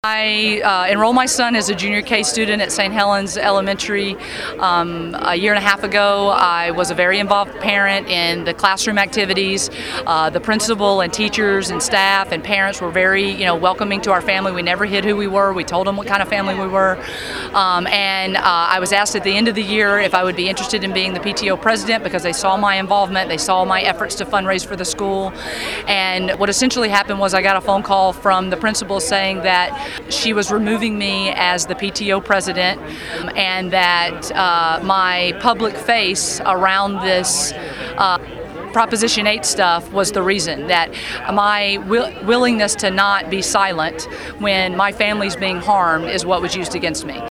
I enrolled my son as a junior K student at St. Helens Elementary a year and a half ago. I was a very involved parent in the classroom activities. The principal and teachers and staff and parents were very, welcoming to our family. We never hid who we were. We told them what kind of family we were. I was asked at the end of the year if I would be interested in being the PTO president because they saw my involvement, they saw my efforts to fundraise for the school. And what essentially happened was I got a phone call from the principal saying that she was removing me as the PTO president and that my public face around this Proposition 8 stuff was the reason, that my willingness to not be silent when my family's being harmed is what was used against me.